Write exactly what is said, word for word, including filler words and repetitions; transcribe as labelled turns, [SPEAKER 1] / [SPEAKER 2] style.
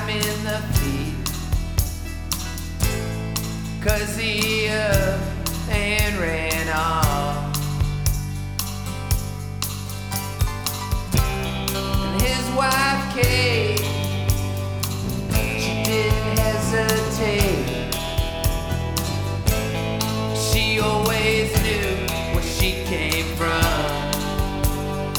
[SPEAKER 1] him in the feet, 'cause he up and ran.